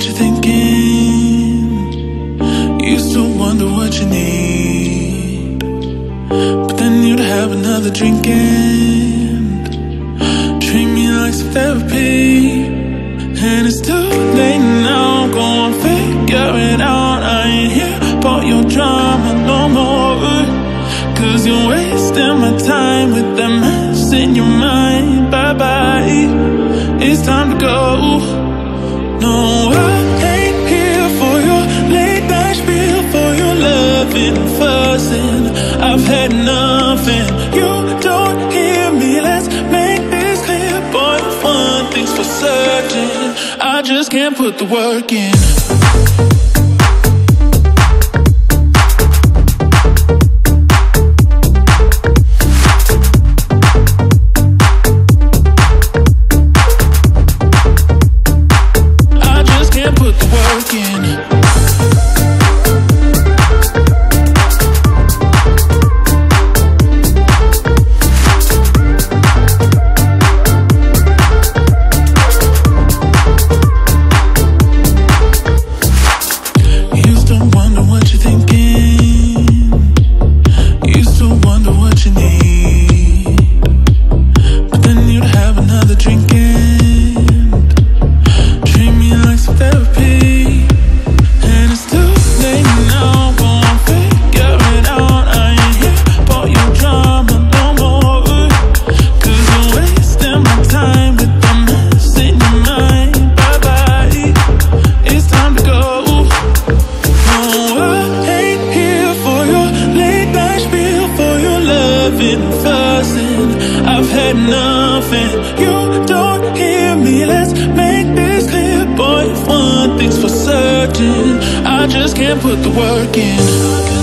what you're thinking. Used to wonder what you need, but then you'd have another drink and treat me like some therapy. And it's too late now, go and figure it out. I ain't here for your drama no more, 'cause you're wasting my time with that mess in your mind. Bye-bye, it's time to go. No, I ain't here for your late night spiel, for your loving and fussing. I've had nothing, you don't hear me. Let's make this clear, boy. One thing's for certain, I just can't put the work in. I've had nothing, you don't hear me. Let's make this clear, boy. One thing's for certain, I just can't put the work in.